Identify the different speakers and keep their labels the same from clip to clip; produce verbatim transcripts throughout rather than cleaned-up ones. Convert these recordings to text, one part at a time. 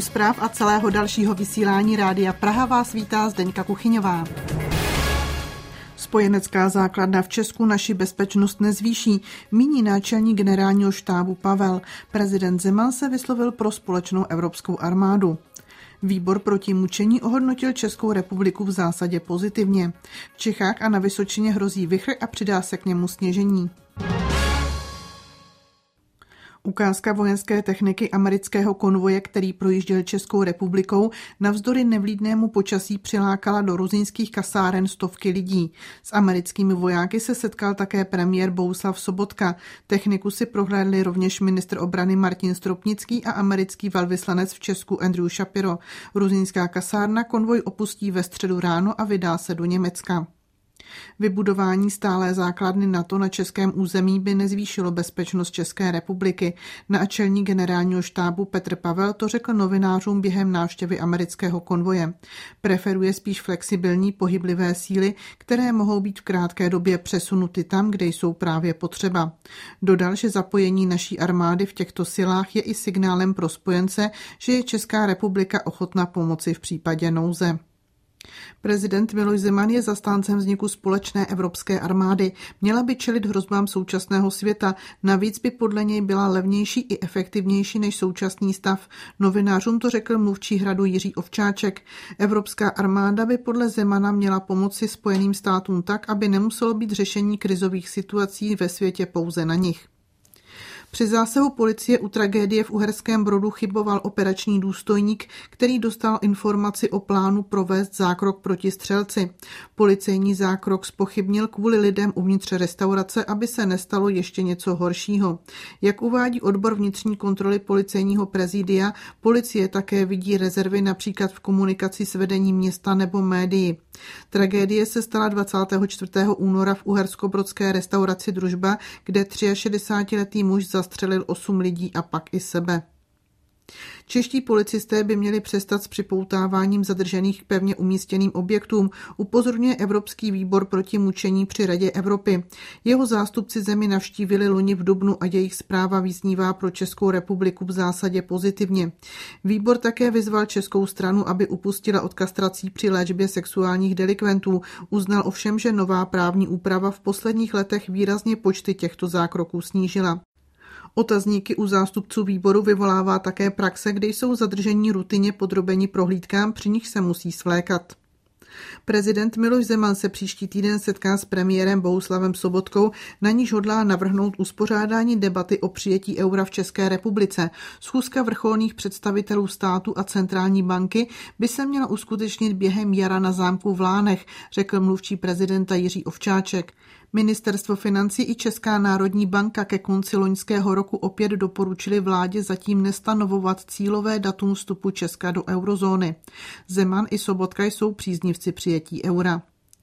Speaker 1: zpráv a celého dalšího vysílání Rádia Praha vás vítá Zdeňka Kuchyňová. Spojenecká základna v Česku naši bezpečnost nezvýší, míní náčelník generálního štábu Pavel. Prezident Zeman se vyslovil pro společnou evropskou armádu. Výbor proti mučení ohodnotil Českou republiku v zásadě pozitivně. V Čechách a na Vysočině hrozí vichr a přidá se k němu sněžení. Ukázka vojenské techniky amerického konvoje, který projížděl Českou republikou, navzdory nevlídnému počasí přilákala do ruzyňských kasáren stovky lidí. S americkými vojáky se setkal také premiér Bohuslav Sobotka. Techniku si prohlédli rovněž ministr obrany Martin Stropnický a americký velvyslanec v Česku Andrew Shapiro. Ruzyňská kasárna konvoj opustí ve středu ráno a vydá se do Německa. Vybudování stálé základny NATO na českém území by nezvýšilo bezpečnost České republiky. Náčelník generálního štábu Petr Pavel to řekl novinářům během návštěvy amerického konvoje. Preferuje spíš flexibilní pohyblivé síly, které mohou být v krátké době přesunuty tam, kde jsou právě potřeba. Dodal, že zapojení naší armády v těchto silách je i signálem pro spojence, že je Česká republika ochotna pomoci v případě nouze. Prezident Miloš Zeman je zastáncem vzniku společné evropské armády. Měla by čelit hrozbám současného světa, navíc by podle něj byla levnější i efektivnější než současný stav. Novinářům to řekl mluvčí Hradu Jiří Ovčáček. Evropská armáda by podle Zemana měla pomoci Spojeným státům tak, aby nemuselo být řešení krizových situací ve světě pouze na nich. Při zásahu policie u tragédie v Uherském Brodu chyboval operační důstojník, který dostal informaci o plánu provést zákrok proti střelci. Policejní zákrok zpochybnil kvůli lidem uvnitř restaurace, aby se nestalo ještě něco horšího. Jak uvádí odbor vnitřní kontroly policejního prezidia, policie také vidí rezervy například v komunikaci s vedením města nebo médií. Tragédie se stala dvacátého čtvrtého února v uherskobrodské restauraci Družba, kde šedesátiletý muž zastřelil osm lidí a pak i sebe. Čeští policisté by měli přestat s připoutáváním zadržených k pevně umístěným objektům, upozorňuje Evropský výbor proti mučení při Radě Evropy. Jeho zástupci zemi navštívili loni v dubnu a jejich zpráva vyznívá pro Českou republiku v zásadě pozitivně. Výbor také vyzval českou stranu, aby upustila od kastrací při léčbě sexuálních delikventů. Uznal ovšem, že nová právní úprava v posledních letech výrazně počty těchto zákroků snížila. Otazníky u zástupců výboru vyvolává také praxe, kde jsou zadržení rutině podrobeni prohlídkám, při nich se musí svlékat. Prezident Miloš Zeman se příští týden setká s premiérem Bohuslavem Sobotkou, na níž hodlá navrhnout uspořádání debaty o přijetí eura v České republice. Schůzka vrcholných představitelů státu a centrální banky by se měla uskutečnit během jara na zámku v Lánech, řekl mluvčí prezidenta Jiří Ovčáček. Ministerstvo financí i Česká národní banka ke konci loňského roku opět doporučili vládě zatím nestanovovat cílové datum vstupu Česka do eurozóny. Zeman i Sobotka jsou příznivci přijetí eura.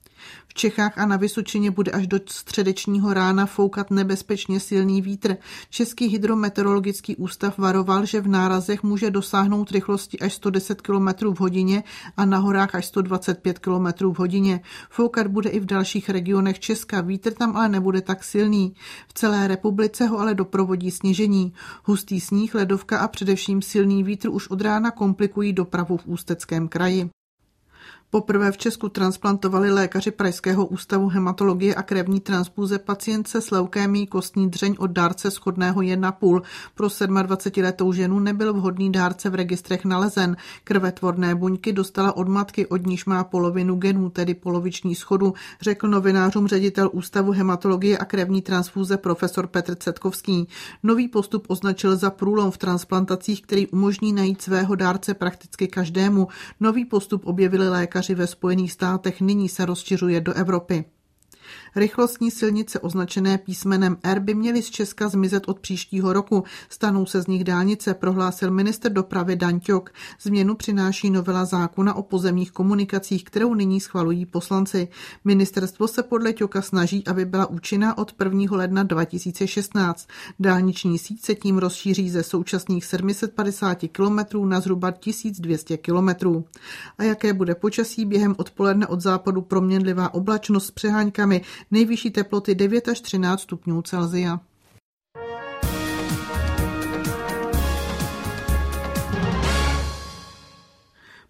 Speaker 1: V Čechách a na Vysočině bude až do středečního rána foukat nebezpečně silný vítr. Český hydrometeorologický ústav varoval, že v nárazech může dosáhnout rychlosti až sto deset kilometrů v hodině a na horách až sto dvacet pět kilometrů v hodině. Foukat bude i v dalších regionech Česka, vítr tam ale nebude tak silný. V celé republice ho ale doprovodí sněžení. Hustý sníh, ledovka a především silný vítr už od rána komplikují dopravu v Ústeckém kraji. Poprvé v Česku transplantovali lékaři Pražského ústavu hematologie a krevní transfúze pacientce s leukémií kostní dřeň od dárce shodného jedna celá pět. Pro sedmadvacetiletou ženu nebyl vhodný dárce v registrech nalezen. Krvetvorné buňky dostala od matky, od níž má polovinu genů, tedy poloviční shodu, řekl novinářům ředitel Ústavu hematologie a krevní transfúze profesor Petr Cetkovský. Nový postup označil za průlom v transplantacích, který umožní najít svého dárce prakticky každému. Nový postup objevili lékaři ve Spojených státech, nyní se rozšiřuje do Evropy. Rychlostní silnice označené písmenem R by měly z Česka zmizet od příštího roku. Stanou se z nich dálnice, prohlásil ministr dopravy Dan Ťok. Změnu přináší novela zákona o pozemních komunikacích, kterou nyní schvalují poslanci. Ministerstvo se podle Ťoka snaží, aby byla účinná od prvního ledna dva tisíce šestnáct. Dálniční síť se tím rozšíří ze současných sedm set padesát kilometrů na zhruba tisíc dvě stě kilometrů. A jaké bude počasí? Během odpoledne od západu proměnlivá oblačnost s přeháňkami, nejvyšší teploty devět až třináct stupňů Celsia.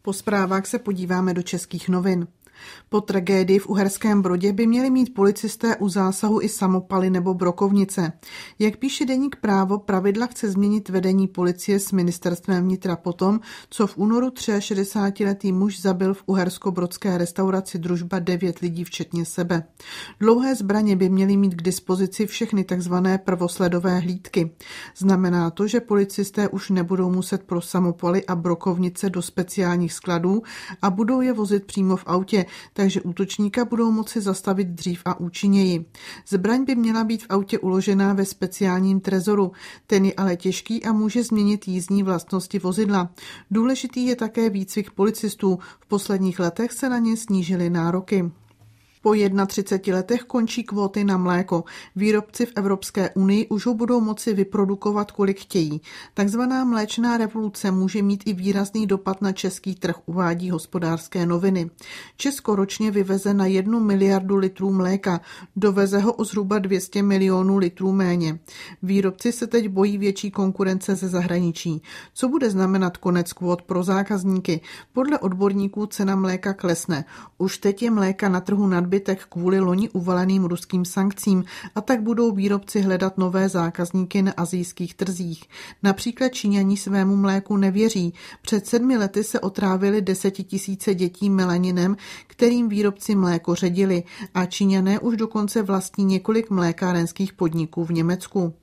Speaker 1: Po zprávách se podíváme do českých novin. Po tragédii v Uherském Brodě by měli mít policisté u zásahu i samopaly nebo brokovnice. Jak píše deník Právo, pravidla chce změnit vedení policie s ministerstvem vnitra potom, co v únoru šedesátiletý muž zabil v uherskobrodské restauraci Družba devět lidí včetně sebe. Dlouhé zbraně by měly mít k dispozici všechny tzv. Prvosledové hlídky. Znamená to, že policisté už nebudou muset pro samopaly a brokovnice do speciálních skladů a budou je vozit přímo v autě, takže útočníka budou moci zastavit dřív a účinněji. Zbraň by měla být v autě uložená ve speciálním trezoru. Ten je ale těžký a může změnit jízdní vlastnosti vozidla. Důležitý je také výcvik policistů. V posledních letech se na ně snížily nároky. Po třiceti jedné letech končí kvóty na mléko. Výrobci v Evropské unii už ho budou moci vyprodukovat, kolik chtějí. Takzvaná mléčná revoluce může mít i výrazný dopad na český trh, uvádí Hospodářské noviny. Česko ročně vyveze na jednu miliardu litrů mléka, doveze ho o zhruba dvě stě milionů litrů méně. Výrobci se teď bojí větší konkurence ze zahraničí. Co bude znamenat konec kvót pro zákazníky? Podle odborníků cena mléka klesne. Už teď je mléka na trhu nadbytek kvůli loni uvaleným ruským sankcím a tak budou výrobci hledat nové zákazníky na asijských trzích. Například Číňani svému mléku nevěří. Před sedmi lety se otrávili desetitisíce dětí melaninem, kterým výrobci mléko ředili, a Číňané už dokonce vlastní několik mlékárenských podniků v Německu.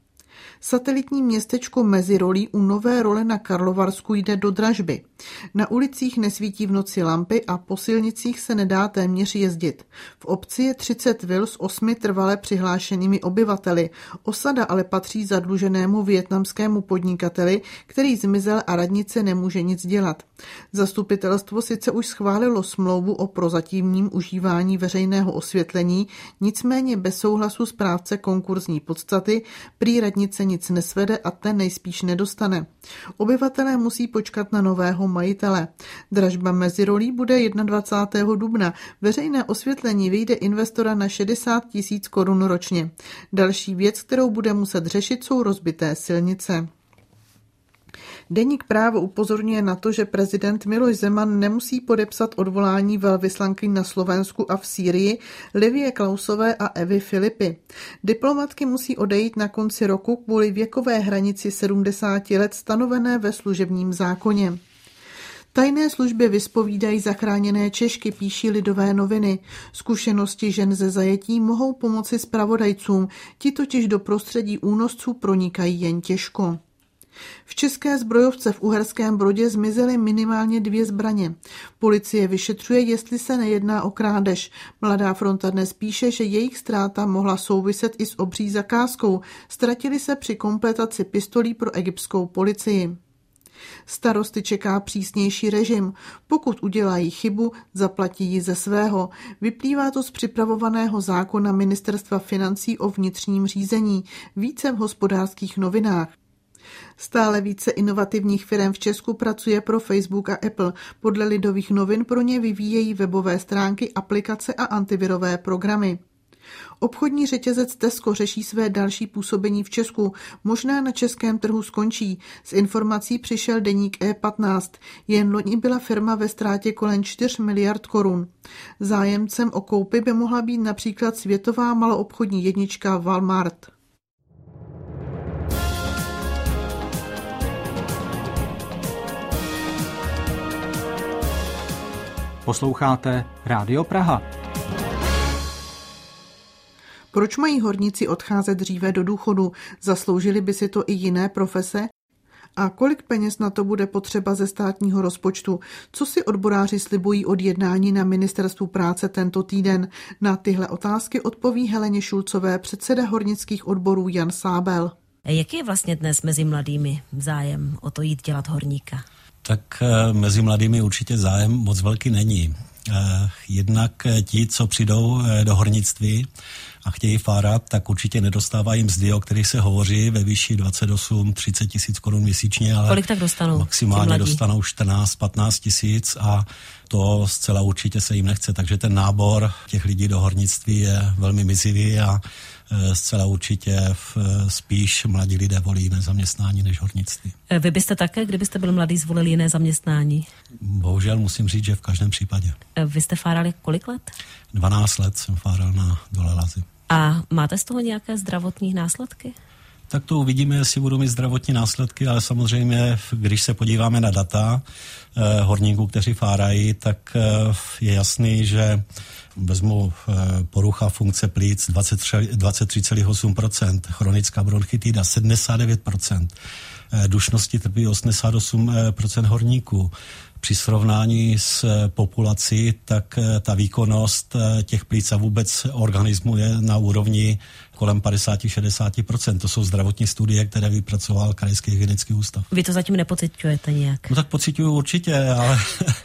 Speaker 1: Satelitní městečko Mezirolí u Nové Role na Karlovarsku jde do dražby. Na ulicích nesvítí v noci lampy a po silnicích se nedá téměř jezdit. V obci je třicet vil s osmi trvale přihlášenými obyvateli. Osada ale patří zadluženému vietnamskému podnikateli, který zmizel a radnice nemůže nic dělat. Zastupitelstvo sice už schválilo smlouvu o prozatímním užívání veřejného osvětlení, nicméně bez souhlasu správce konkurzní podstaty prý radnice nic nesvede a ten nejspíš nedostane. Obyvatelé musí počkat na nového majitele. Dražba Mezirolí bude dvacátého prvního dubna. Veřejné osvětlení vyjde investora na šedesát tisíc korun ročně. Další věc, kterou bude muset řešit, jsou rozbité silnice. Deník Právo upozorňuje na to, že prezident Miloš Zeman nemusí podepsat odvolání velvyslankyň na Slovensku a v Sýrii Livie Klausové a Evy Filipy. Diplomatky musí odejít na konci roku kvůli věkové hranici sedmdesáti let stanovené ve služebním zákoně. Tajné služby vyspovídají zachráněné Češky, píší Lidové noviny. Zkušenosti žen ze zajetí mohou pomoci zpravodajcům, ti totiž do prostředí únosců pronikají jen těžko. V české zbrojovce v Uherském Brodě zmizely minimálně dvě zbraně. Policie vyšetřuje, jestli se nejedná o krádež. Mladá fronta dnes píše, že jejich ztráta mohla souviset i s obří zakázkou. Ztratili se při kompletaci pistolí pro egyptskou policii. Starosty čeká přísnější režim. Pokud udělají chybu, zaplatí ji ze svého. Vyplývá to z připravovaného zákona Ministerstva financí o vnitřním řízení. Více v Hospodářských novinách. Stále více inovativních firem v Česku pracuje pro Facebook a Apple. Podle Lidových novin pro ně vyvíjejí webové stránky, aplikace a antivirové programy. Obchodní řetězec Tesco řeší své další působení v Česku. Možná na českém trhu skončí. Z informací přišel deník E patnáct. Jen loni byla firma ve ztrátě kolem čtyři miliard korun. Zájemcem o koupi by mohla být například světová maloobchodní jednička Walmart.
Speaker 2: Posloucháte Rádio Praha.
Speaker 1: Proč mají horníci odcházet dříve do důchodu? Zasloužili by si to i jiné profese? A kolik peněz na to bude potřeba ze státního rozpočtu? Co si odboráři slibují od jednání na Ministerstvu práce tento týden? Na tyhle otázky odpoví Heleně Šulcové předseda hornických odborů Jan Sábel.
Speaker 3: Jaký je vlastně dnes mezi mladými zájem o to jít dělat horníka?
Speaker 4: Tak mezi mladými určitě zájem moc velký není. Jednak ti, co přijdou do hornictví a chtějí fárat, tak určitě nedostávají mzdy, o kterých se hovoří ve výši dvacet osm třicet tisíc korun měsíčně, ale
Speaker 3: kolik tak dostanou?
Speaker 4: Maximálně dostanou čtrnáct patnáct tisíc a to zcela určitě se jim nechce, takže ten nábor těch lidí do hornictví je velmi mizivý a zcela určitě spíš mladí lidé volí jiné zaměstnání než hornictví.
Speaker 3: Vy byste také, kdybyste byl mladý, zvolili jiné zaměstnání?
Speaker 4: Bohužel musím říct, že v každém případě.
Speaker 3: Vy jste fárali kolik let?
Speaker 4: dvanáct let jsem fáral na Dole Lazy.
Speaker 3: A máte z toho nějaké zdravotní následky?
Speaker 4: Tak to uvidíme, jestli budou mít zdravotní následky, ale samozřejmě, když se podíváme na data eh, horníků, kteří fárají, tak eh, je jasný, že vezmu eh, porucha funkce plíc dvacet tři celá osm procent, chronická bronchitida sedmdesát devět procent, eh, dušnosti trpí osmdesát osm procent horníků. Při srovnání s populací, tak ta výkonnost těch plíc a vůbec organismu je na úrovni kolem padesát až šedesát procent. To jsou zdravotní studie, které vypracoval Krajský hygienický ústav. Vy to zatím nepociťujete nějak? No tak pociťuju určitě, ale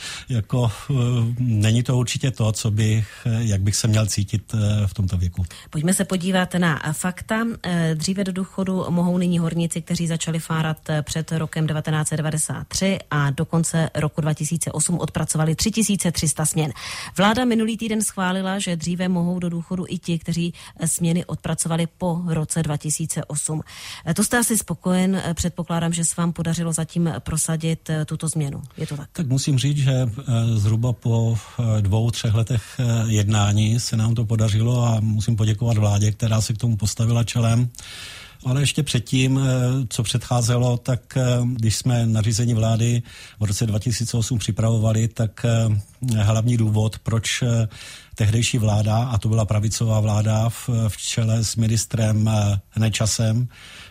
Speaker 4: jako není to určitě to, co bych, jak bych se měl cítit v tomto věku.
Speaker 3: Pojďme se podívat na fakta. Dříve do důchodu mohou nyní horníci, kteří začali fárat před rokem devatenáct set devadesát tři a do konce roku dva tisíce osm odpracovali tři tisíce tři sta směn. Vláda minulý týden schválila, že dříve mohou do důchodu i ti, kteří směny odpracovali po roce dva tisíce osm. To jste asi spokojen, předpokládám, že se vám podařilo zatím prosadit tuto změnu. Je to tak?
Speaker 4: Tak musím říct, že zhruba po dvou, třech letech jednání se nám to podařilo a musím poděkovat vládě, která se k tomu postavila čelem. Ale ještě předtím, co předcházelo, tak když jsme nařízení vlády v roce dva tisíce osm připravovali, tak hlavní důvod, proč tehdejší vláda, a to byla pravicová vláda v, v čele s ministrem Nečasem,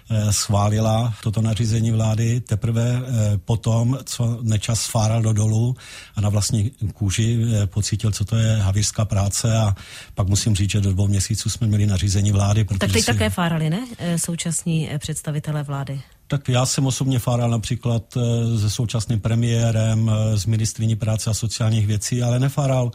Speaker 4: schválila toto nařízení vlády teprve potom, co Nečas fáral do dolu a na vlastní kůži pocítil, co to je havířská práce a pak musím říct, že do dvou měsíců jsme měli nařízení vlády.
Speaker 3: Tak teď
Speaker 4: si...
Speaker 3: také fárali, ne? Současní představitelé vlády.
Speaker 4: Tak já jsem osobně fáral například se současným premiérem, s ministryní práce a sociálních věcí, ale nefáral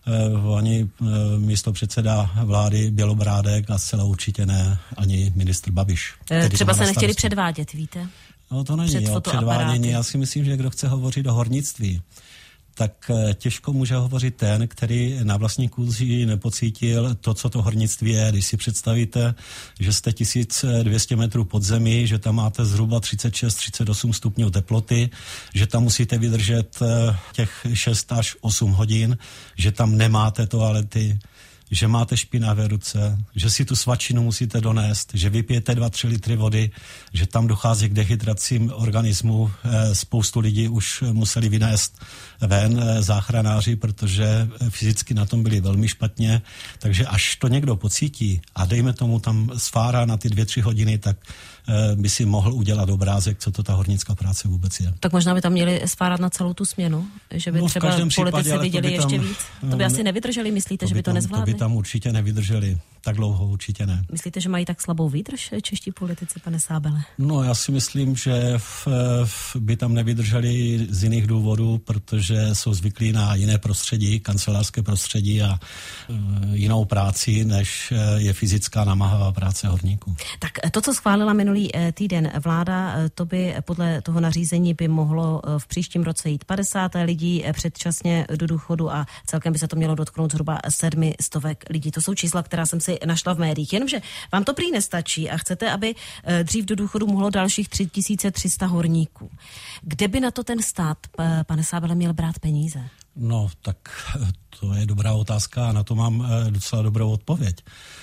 Speaker 4: ani místopředseda vlády Bělobrádek a zcela určitě ne ani ministr Babiš.
Speaker 3: Třeba se nechtěli předvádět, víte?
Speaker 4: No to není o předvádění. Já si myslím, že kdo chce hovořit o hornictví, tak těžko může hovořit ten, který na vlastní kůži nepocítil to, co to hornictví je. Když si představíte, že jste tisíc dvě stě metrů pod zemí, že tam máte zhruba třicet šest třicet osm stupňů teploty, že tam musíte vydržet těch šest až osm hodin, že tam nemáte toalety, že máte špinavé ruce, že si tu svačinu musíte donést, že vypijete dva tři litry vody, že tam dochází k dehydracím organismu. Spoustu lidí už museli vynést ven záchranáři, protože fyzicky na tom byli velmi špatně. Takže až to někdo pocítí a dejme tomu tam sfárá na ty dvě, tři hodiny, tak by si mohl udělat obrázek, co to ta hornická práce vůbec je.
Speaker 3: Tak možná by tam měli sfárat na celou tu směnu, že by no, třeba politici viděli by tam, ještě víc. To by asi nevydrželi, myslíte, to že by to tam, nezvládli?
Speaker 4: To by tam určitě nevydrželi. Tak dlouho určitě ne.
Speaker 3: Myslíte, že mají tak slabou výdrž čeští politici, pane Sábele?
Speaker 4: No, já si myslím, že v, v, by tam nevydrželi z jiných důvodů, protože jsou zvyklí na jiné prostředí, kancelářské prostředí a e, jinou práci, než je fyzická namáhavá práce horníků.
Speaker 3: Tak to, co schválila minulý týden vláda, to by podle toho nařízení by mohlo v příštím roce jít padesát lidí předčasně do důchodu a celkem by se to mělo dotknout zhruba sedmi stovek lidí. To jsou čísla, která jsem si našla v médiích. Jenomže vám to prý nestačí a chcete, aby dřív do důchodu mohlo dalších tři tisíce tři sta horníků. Kde by na to ten stát, pane Sábele, měl brát peníze?
Speaker 4: No, tak to je dobrá otázka a na to mám docela dobrou odpověď.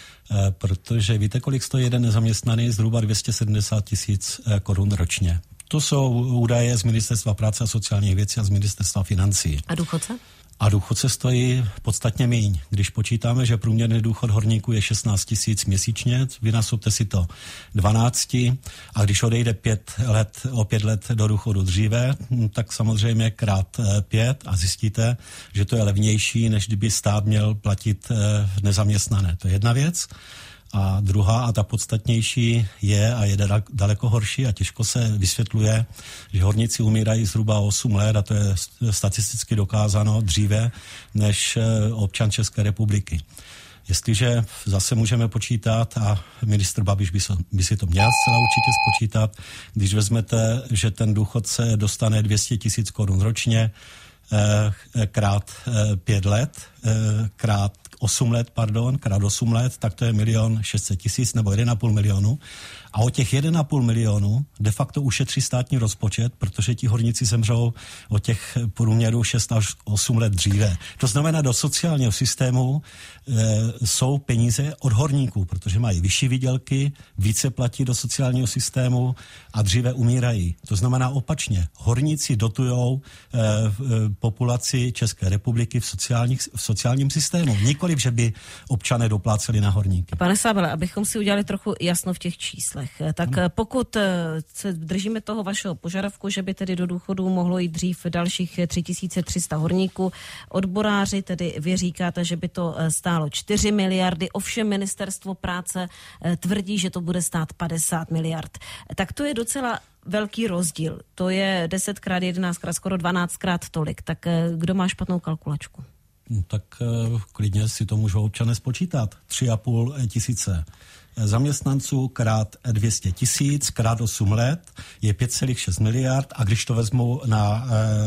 Speaker 4: Protože víte, kolik stojí jeden nezaměstnaný? Zhruba dvě stě sedmdesát tisíc korun ročně. To jsou údaje z Ministerstva práce a sociálních věcí a z Ministerstva financí.
Speaker 3: A důchodce?
Speaker 4: A důchodce stojí podstatně míň. Když počítáme, že průměrný důchod horníků je šestnáct tisíc měsíčně, vynásobte si to dvanácti a když odejde pět let, o pět let do důchodu dříve, tak samozřejmě krát pět a zjistíte, že to je levnější, než kdyby stát měl platit nezaměstnané. To je jedna věc. A druhá a ta podstatnější je a je daleko horší a těžko se vysvětluje, že horníci umírají zhruba osm let a to je statisticky dokázáno dříve než občan České republiky. Jestliže zase můžeme počítat, a ministr Babiš by, so, by si to měl zcela určitě spočítat, když vezmete, že ten důchodce dostane dvě stě tisíc korun ročně, eh, krát eh, pět let, eh, krát osm let, pardon, krát osm let, tak to je milion šest set tisíc nebo jeden a půl milionu. A o těch jeden a půl milionu de facto ušetří státní rozpočet, protože ti horníci zemřou o těch průměrů šest až osm let dříve. To znamená, do sociálního systému e, jsou peníze od horníků, protože mají vyšší výdělky, více platí do sociálního systému a dříve umírají. To znamená opačně. Horníci dotujou e, e, populaci České republiky v, sociálních, v sociálním systému. Nikoliv, že by občané dopláceli na horníky.
Speaker 3: Pane Sábele, abychom si udělali trochu jasno v těch číslech, tak pokud se držíme toho vašeho požadavku, že by tedy do důchodu mohlo jít dřív dalších tři tisíce tři sta horníků, odboráři, tedy vy říkáte, že by to stálo čtyři miliardy, ovšem ministerstvo práce tvrdí, že to bude stát padesát miliard. Tak to je docela velký rozdíl. To je desetkrát, jedenáctkrát, skoro dvanáctkrát tolik. Tak kdo má špatnou kalkulačku?
Speaker 4: No, tak klidně si to můžou občané spočítat. Tři a půl tisíce zaměstnanců krát dvě stě tisíc, krát osm let je pět celá šest miliard a když to vezmu na,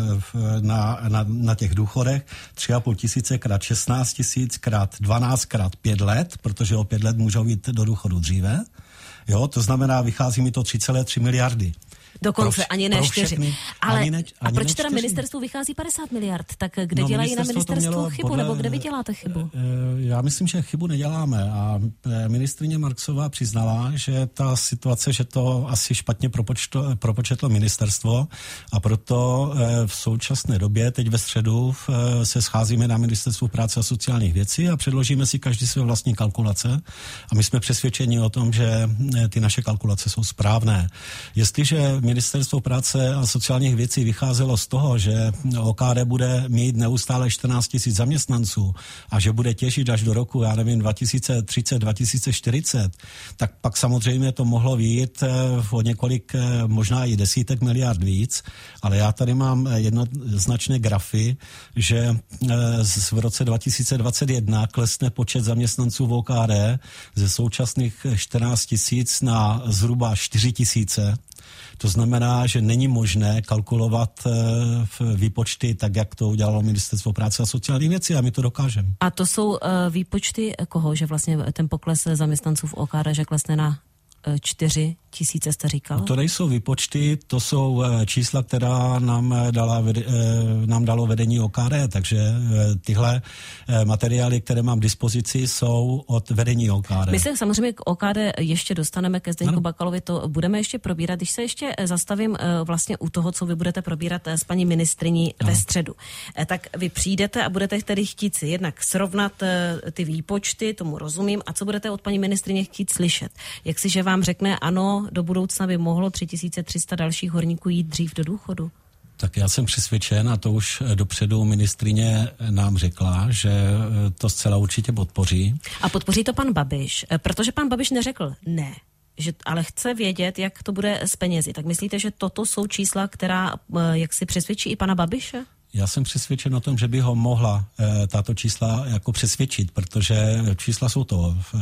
Speaker 4: na, na, na těch důchodech, tři a půl tisíce krát šestnáct tisíc, krát dvanáct, krát pět let, protože o pět let můžou jít do důchodu dříve, jo, to znamená, vychází mi to tři celá tři miliardy.
Speaker 3: Dokonce,
Speaker 4: pro,
Speaker 3: ani ne čtyři. Ale
Speaker 4: ani ne, ani
Speaker 3: a proč
Speaker 4: ne
Speaker 3: teda
Speaker 4: čtyři?
Speaker 3: Ministerstvu vychází padesát miliard? Tak kde
Speaker 4: no,
Speaker 3: dělají na ministerstvu chybu,
Speaker 4: podle,
Speaker 3: nebo kde vy děláte chybu?
Speaker 4: Já myslím, že chybu neděláme a ministryně Marksová přiznala, že ta situace, že to asi špatně propočto, propočetlo ministerstvo a proto v současné době, teď ve středu, se scházíme na Ministerstvu práce a sociálních věcí a předložíme si každý své vlastní kalkulace a my jsme přesvědčeni o tom, že ty naše kalkulace jsou správné. Jestliže Ministerstvo práce a sociálních věcí vycházelo z toho, že O K D bude mít neustále čtrnáct tisíc zaměstnanců a že bude těžit až do roku, já nevím, dva tisíce třicet, dva tisíce čtyřicet, tak pak samozřejmě to mohlo vyjít o několik, možná i desítek miliard víc, ale já tady mám jednoznačné grafy, že v roce dva tisíce dvacet jedna klesne počet zaměstnanců v O K D ze současných čtrnáct tisíc na zhruba čtyři tisíce. To znamená, že není možné kalkulovat v výpočty tak, jak to udělalo Ministerstvo práce a sociálních věcí a my to dokážeme.
Speaker 3: A to jsou uh, výpočty koho, že vlastně ten pokles zaměstnanců v O K D, že klesne na čtyři tisíce, jste říkal?
Speaker 4: To nejsou výpočty, to jsou čísla, která nám, dala, nám dalo vedení O K D, takže tyhle materiály, které mám k dispozici, jsou od vedení O K D.
Speaker 3: My se samozřejmě k O K D ještě dostaneme, ke Zdeňku Bakalovi, to budeme ještě probírat. Když se ještě zastavím vlastně u toho, co vy budete probírat s paní ministryní ano. ve středu, tak vy přijdete a budete tedy chtít si jednak srovnat ty výpočty, tomu rozumím, a co budete od paní ministryně chtít slyšet? Jak si, že vám řekne, ano, do budoucna by mohlo tři tisíce tři sta dalších horníků jít dřív do důchodu?
Speaker 4: Tak já jsem přesvědčen, a to už dopředu ministryně nám řekla, že to zcela určitě podpoří.
Speaker 3: A podpoří to pan Babiš, protože pan Babiš neřekl ne, že, ale chce vědět, jak to bude s penězi. Tak myslíte, že toto jsou čísla, která jak si přesvědčí i pana Babiše?
Speaker 4: Já jsem přesvědčen o tom, že by ho mohla e, tato čísla jako přesvědčit, protože čísla jsou to e,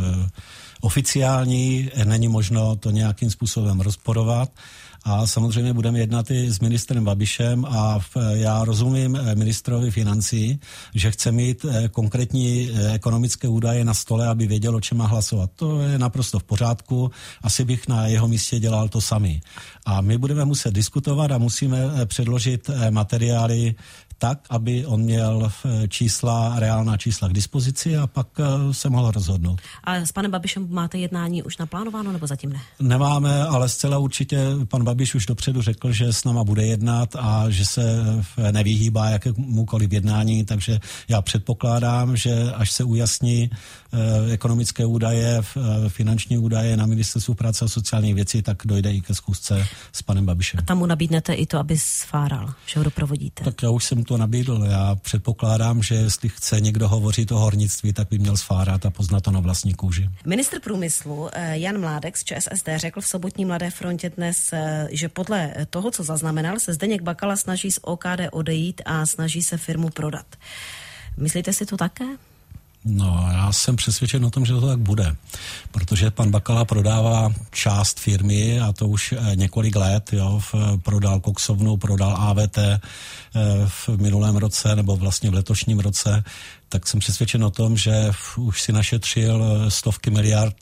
Speaker 4: oficiální, není možno to nějakým způsobem rozporovat. A samozřejmě budeme jednat i s ministrem Babišem a v, já rozumím ministrovi financí, že chce mít konkrétní ekonomické údaje na stole, aby věděl, o čem má hlasovat. To je naprosto v pořádku, asi bych na jeho místě dělal to samý. A my budeme muset diskutovat a musíme předložit materiály tak, aby on měl čísla, reálná čísla k dispozici a pak se mohl rozhodnout.
Speaker 3: A s panem Babišem máte jednání už naplánováno, nebo zatím ne?
Speaker 4: Nemáme, ale zcela určitě pan Babiš už dopředu řekl, že s náma bude jednat a že se nevyhýbá jakémukoliv jednání, takže já předpokládám, že až se ujasní eh, ekonomické údaje, eh, finanční údaje na Ministerstvu práce a sociálních věcí, tak dojde i ke schůzce s panem Babišem. A
Speaker 3: tam mu nabídnete i to, aby sfáral, že ho doprovodíte?
Speaker 4: Tak já už jsem to nabídl. Já předpokládám, že jestli chce někdo hovořit o hornictví, tak by měl sfárat a poznat to na vlastní kůži.
Speaker 3: Ministr Ministr průmyslu Jan Mládek z ČSSD řekl v sobotní Mladé frontě dnes, že podle toho, co zaznamenal, se Zdeněk Bakala snaží z O K D odejít a snaží se firmu prodat. Myslíte si to také?
Speaker 4: No, já jsem přesvědčen o tom, že to tak bude, protože pan Bakala prodává část firmy a to už několik let, jo, prodal koksovnu, prodal A V T v minulém roce nebo vlastně v letošním roce, tak jsem přesvědčen o tom, že už si našetřil stovky miliard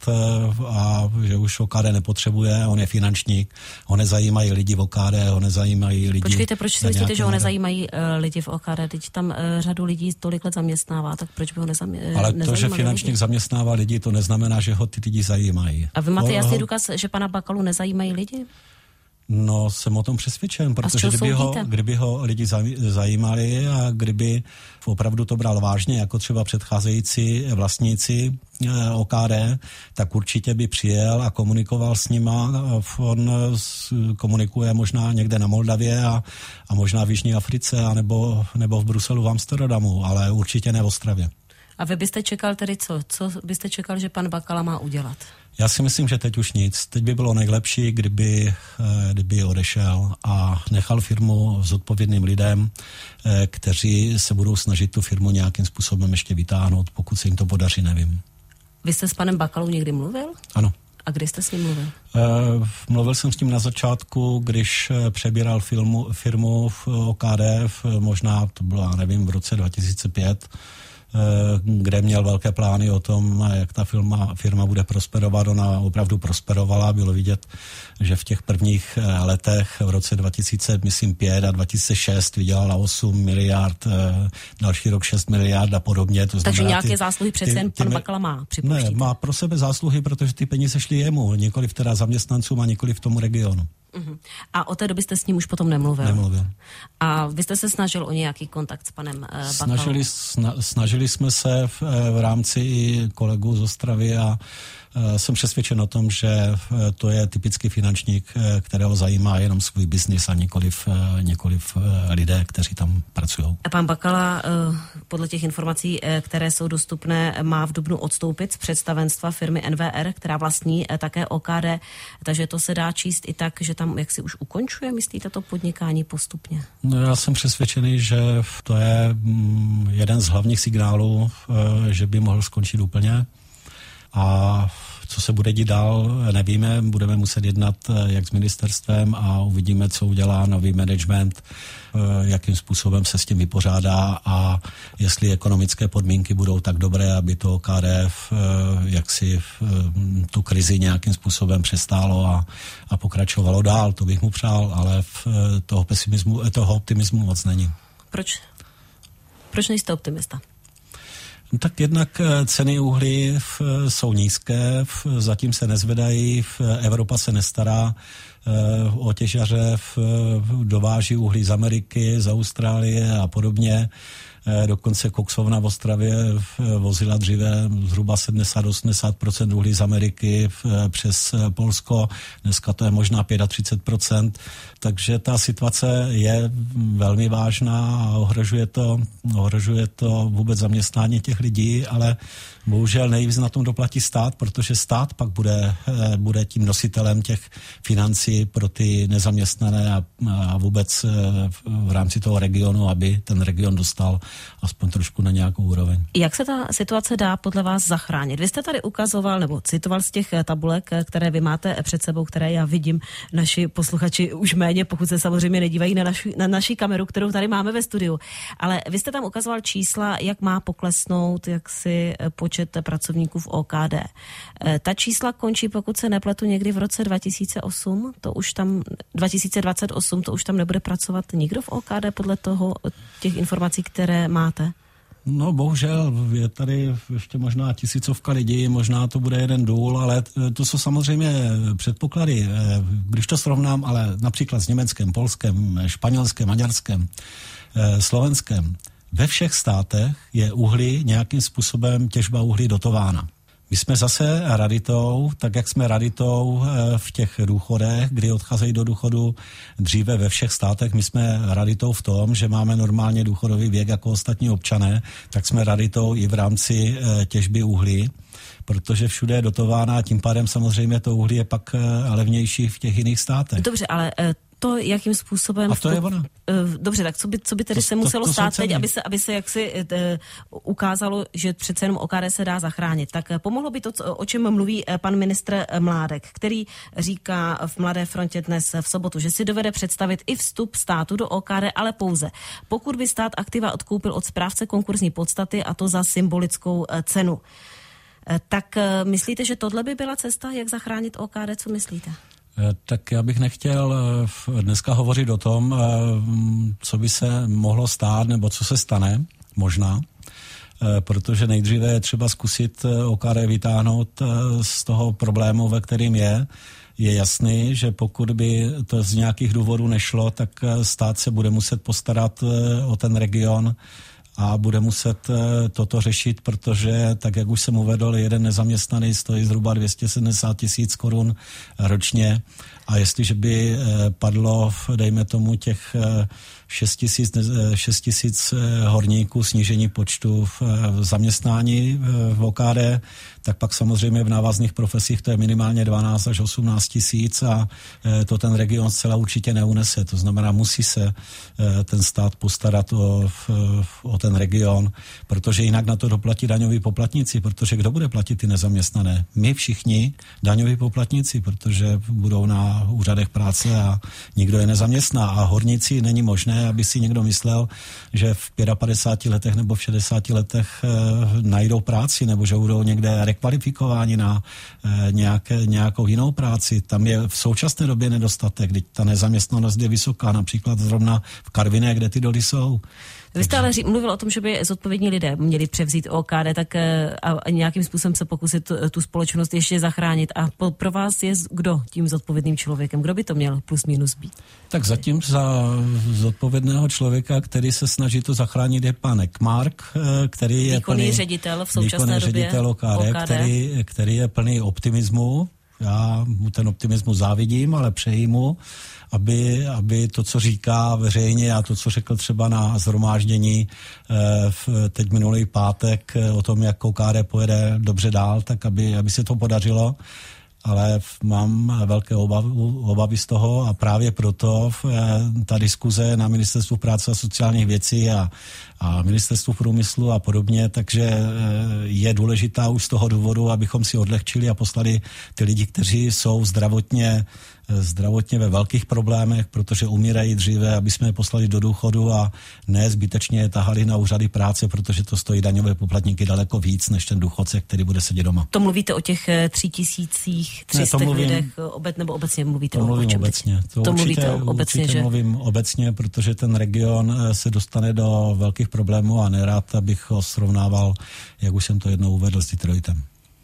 Speaker 4: a že už O K D nepotřebuje, on je finančník, ho nezajímají lidi v O K D, ho nezajímají lidi...
Speaker 3: Počkejte, proč si myslíte, že ho nezajímají uh, lidi v O K D? Teď tam uh, řadu lidí tolik let zaměstnává, tak proč by ho nezamě,
Speaker 4: Ale
Speaker 3: nezajímali?
Speaker 4: Ale to, že finančník lidi zaměstnává lidi, to neznamená, že ho ty lidi zajímají.
Speaker 3: A vy máte
Speaker 4: ho,
Speaker 3: jasný
Speaker 4: ho...
Speaker 3: důkaz, že pana Bakalu nezajímají lidi?
Speaker 4: No, jsem o tom přesvědčen, protože kdyby ho, kdyby ho lidi zajímali a kdyby opravdu to bral vážně, jako třeba předcházející vlastníci O K D, tak určitě by přijel a komunikoval s nima. On komunikuje možná někde na Moldavě a, a možná v Jižní Africe a nebo, nebo v Bruselu, v Amsterdamu, ale určitě ne v Ostravě.
Speaker 3: A vy byste čekal tedy co? Co byste čekal, že pan Bakala má udělat?
Speaker 4: Já si myslím, že teď už nic. Teď by bylo nejlepší, kdyby, kdyby odešel a nechal firmu zodpovědným lidem, kteří se budou snažit tu firmu nějakým způsobem ještě vytáhnout, pokud se jim to podaří, nevím.
Speaker 3: Vy jste s panem Bakalou někdy mluvil?
Speaker 4: Ano.
Speaker 3: A kdy jste s ním mluvil?
Speaker 4: Uh, mluvil jsem s ním na začátku, když přebíral filmu, firmu v O K D, v, možná to bylo, nevím, v roce dva tisíce pět, kde měl velké plány o tom, jak ta firma, firma bude prosperovat. Ona opravdu prosperovala. Bylo vidět, že v těch prvních letech v roce dva tisíce pět a dva tisíce šest vydělala osm miliard, další rok šest miliard a podobně. To
Speaker 3: Takže
Speaker 4: znamená,
Speaker 3: nějaké
Speaker 4: ty,
Speaker 3: zásluhy přece jen pan Bakala má,
Speaker 4: Ne, má pro sebe zásluhy, protože ty peníze šly jemu, nikoliv teda zaměstnancům a nikoliv v tomu regionu.
Speaker 3: Uh-huh. A od té doby jste s ním už potom nemluvil?
Speaker 4: Nemluvil.
Speaker 3: A vy jste se snažil o nějaký kontakt s panem uh, Bakalou?
Speaker 4: Snažili, sna, snažili jsme se v, v rámci i kolegů z Ostravy a uh, jsem přesvědčen o tom, že uh, to je typický finančník, uh, kterého zajímá jenom svůj biznis a nikoliv, uh, nikoliv uh, lidé, kteří tam pracují.
Speaker 3: A pan Bakala uh, podle těch informací, uh, které jsou dostupné, má v dubnu odstoupit z představenstva firmy N V R, která vlastní uh, také O K D, takže to se dá číst i tak, že tam jak si už ukončuje, myslíte, to podnikání postupně?
Speaker 4: No, já jsem přesvědčený, že to je mm, jeden z hlavních signálů, e, že by mohl skončit úplně. A co se bude dít dál, nevíme. Budeme muset jednat jak s ministerstvem a uvidíme, co udělá nový management, jakým způsobem se s tím vypořádá a jestli ekonomické podmínky budou tak dobré, aby to O K D jaksi tu krizi nějakým způsobem přestálo a, a pokračovalo dál. To bych mu přál, ale v toho pesimismu, toho optimismu moc není.
Speaker 3: Proč? Proč nejste optimista?
Speaker 4: Tak jednak ceny uhlí jsou nízké, zatím se nezvedají, Evropa se nestará o těžaře, dováží uhlí z Ameriky, z Austrálie a podobně. Dokonce koksovna v Ostravě vozila dříve zhruba sedmdesát až osmdesát procent uhlí z Ameriky přes Polsko. Dneska to je možná třicet pět procent. Takže ta situace je velmi vážná a ohrožuje to, ohrožuje to vůbec zaměstnání těch lidí, ale bohužel nejvíc na tom doplatí stát, protože stát pak bude, bude tím nositelem těch financí pro ty nezaměstnané a, a vůbec v rámci toho regionu, aby ten region dostal aspoň trošku na nějakou úroveň.
Speaker 3: Jak se ta situace dá podle vás zachránit? Vy jste tady ukazoval nebo citoval z těch tabulek, které vy máte před sebou, které já vidím, naši posluchači už méně, pokud se samozřejmě nedívají na naši, na naši kameru, kterou tady máme ve studiu. Ale vy jste tam ukazoval čísla, jak má poklesnout jaksi počet pracovníků v O K D. Ta čísla končí, pokud se nepletu, někdy v roce dva tisíce osm, to už tam dva tisíce dvacet osm, to už tam nebude pracovat nikdo v O K D podle toho těch informací, které máte?
Speaker 4: No bohužel, je tady ještě možná tisícovka lidí, možná to bude jeden důl, ale to jsou samozřejmě předpoklady. Když to srovnám, ale například s Německem, Polskem, Španělskem, Maďarskem, Slovenskem, ve všech státech je uhlí nějakým způsobem těžba uhlí dotována. My jsme zase raritou, tak jak jsme raritou v těch důchodech, kdy odcházejí do důchodu dříve ve všech státech, my jsme raritou v tom, že máme normálně důchodový věk jako ostatní občané, tak jsme raritou i v rámci těžby uhlí, protože všude je dotována a tím pádem samozřejmě to uhlí je pak levnější v těch jiných státech.
Speaker 3: Dobře, ale to, jakým způsobem...
Speaker 4: A to je ona.
Speaker 3: Dobře, tak co by, co by tedy to, se muselo to, to stát teď, aby se, aby se jaksi e, ukázalo, že přece jenom O K D se dá zachránit. Tak pomohlo by to, o čem mluví pan ministr Mládek, který říká v Mladé frontě dnes v sobotu, že si dovede představit i vstup státu do O K D, ale pouze pokud by stát aktiva odkoupil od správce konkurzní podstaty a to za symbolickou cenu. Tak myslíte, že tohle by byla cesta, jak zachránit O K D? Co myslíte?
Speaker 4: Tak já bych nechtěl dneska hovořit o tom, co by se mohlo stát, nebo co se stane, možná, protože nejdříve je třeba zkusit O K D vytáhnout z toho problému, ve kterým je. Je jasný, že pokud by to z nějakých důvodů nešlo, tak stát se bude muset postarat o ten region a bude muset toto řešit, protože, tak jak už jsem uvedl, jeden nezaměstnaný stojí zhruba dvě stě sedmdesát tisíc korun ročně a jestliže by padlo, dejme tomu, těch šest tisíc horníků snížení počtu v zaměstnání v O K D, tak pak samozřejmě v návazných profesích to je minimálně dvanáct až osmnáct tisíc a to ten region zcela určitě neunese. To znamená, musí se ten stát postarat o, o ten region, protože jinak na to doplatí daňoví poplatníci, protože kdo bude platit ty nezaměstnané? My všichni daňoví poplatníci, protože budou na úřadech práce a nikdo je nezaměstná a horníci není možné, aby si někdo myslel, že v padesáti pěti letech nebo v šedesáti letech e, najdou práci nebo že budou někde rekvalifikováni na e, nějaké, nějakou jinou práci. Tam je v současné době nedostatek, když ta nezaměstnanost je vysoká, například zrovna v Karviné, kde ty doly jsou.
Speaker 3: Vy jste ale mluvil o tom, že by zodpovědní lidé měli převzít O K D tak a nějakým způsobem se pokusit tu, tu společnost ještě zachránit. A po, pro vás je kdo tím zodpovědným člověkem? Kdo by to měl plus minus být?
Speaker 4: Tak zatím za zodpovědného člověka, který se snaží to zachránit, je pan Ekmark, který je
Speaker 3: výkonný
Speaker 4: plný,
Speaker 3: ředitel v současné
Speaker 4: výkonný
Speaker 3: době
Speaker 4: ředitel O K D, O K D. Který, který je plný optimismu. Já mu ten optimismus závidím, ale přeji mu, aby, aby to, co říká veřejně a to, co řekl třeba na shromáždění v teď minulý pátek o tom, jak O K D pojede dobře dál, tak aby, aby se to podařilo. Ale mám velké obavy, obavy z toho a právě proto ta diskuze na Ministerstvu práce a sociálních věcí a, a Ministerstvu průmyslu a podobně, takže je důležitá už z toho důvodu, abychom si odlehčili a poslali ty lidi, kteří jsou zdravotně zdravotně ve velkých problémech, protože umírají dříve, aby jsme je poslali do důchodu a ne zbytečně je tahali na úřady práce, protože to stojí daňové poplatníky daleko víc, než ten důchodce, který bude sedět doma.
Speaker 3: To mluvíte o těch tři tisících tři sta lidech, obec, nebo obecně mluvíte
Speaker 4: to
Speaker 3: o
Speaker 4: mluvím obecně. To, to určitě,
Speaker 3: mluvíte obecně,
Speaker 4: určitě
Speaker 3: že?
Speaker 4: mluvím obecně, protože ten region se dostane do velkých problémů a nerad, abych ho srovnával, jak už jsem to jednou uvedl, s Detroitem.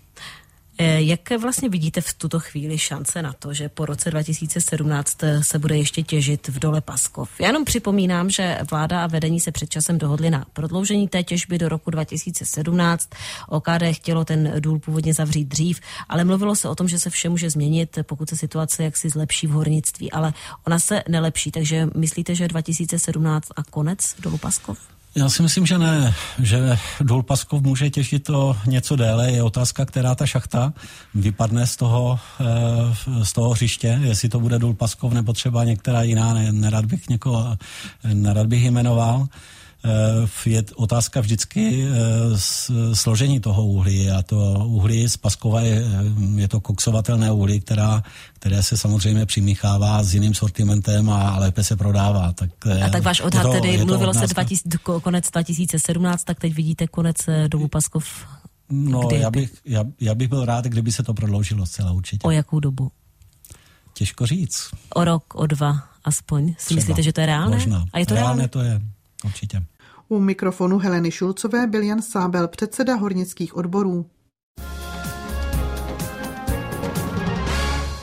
Speaker 3: Jak vlastně vidíte v tuto chvíli šance na to, že po roce dva tisíce sedmnáct se bude ještě těžit v dole Paskov? Já jenom připomínám, že vláda a vedení se před časem dohodli na prodloužení té těžby do roku dva tisíce sedmnáct. O K D chtělo ten důl původně zavřít dřív, ale mluvilo se o tom, že se vše může změnit, pokud se situace jaksi zlepší v hornictví, ale ona se nelepší, takže myslíte, že dva tisíce sedmnáct a konec dolu Paskov?
Speaker 4: Já si myslím, že ne, že důl Paskov může těžit to něco déle. Je otázka, která ta šachta vypadne z toho, z toho hřiště, jestli to bude důl Paskov nebo třeba některá jiná, nerad bych někoho, nerad bych jmenoval. Je otázka vždycky složení toho uhlí a to uhlí z Paskova je, je to koksovatelné uhlí, která, které se samozřejmě přimíchává s jiným sortimentem a lépe se prodává. Tak,
Speaker 3: a tak váš odhad tedy, mluvilo se dva tisíce, konec dva tisíce sedmnáct, tak teď vidíte konec dolu Paskov?
Speaker 4: No, já bych, já, já bych byl rád, kdyby se to prodloužilo zcela určitě.
Speaker 3: O jakou dobu?
Speaker 4: Těžko říct.
Speaker 3: O rok, o dva aspoň? Si
Speaker 4: Třeba.
Speaker 3: Myslíte, že to je reálné?
Speaker 4: Možná.
Speaker 3: A je to
Speaker 4: reálné?
Speaker 3: reálné?
Speaker 4: To je, určitě.
Speaker 1: U mikrofonu Heleny Šulcové byl Jan Sábel, předseda hornických odborů.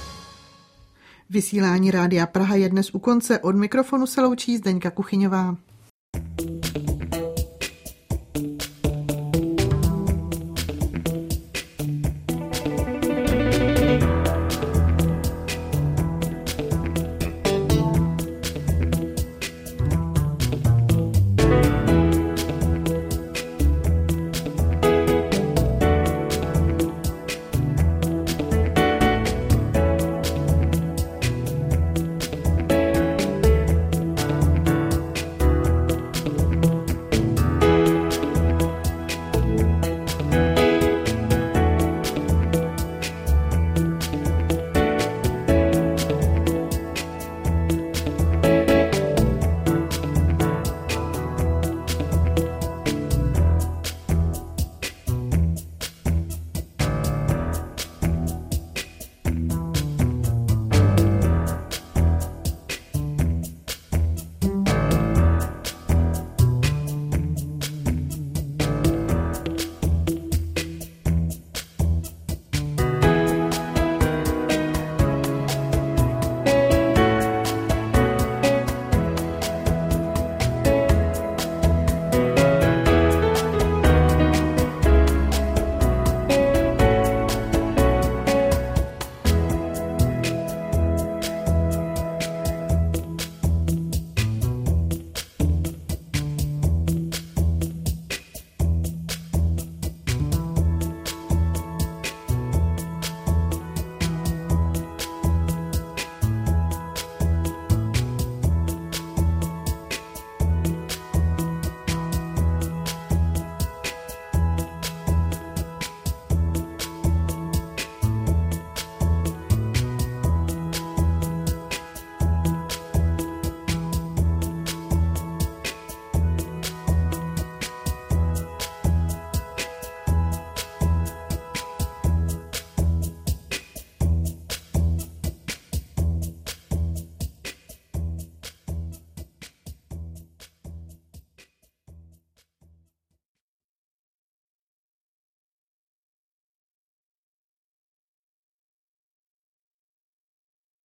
Speaker 1: Vysílání Rádia Praha je dnes u konce. Od mikrofonu se loučí Zdeňka Kuchyňová.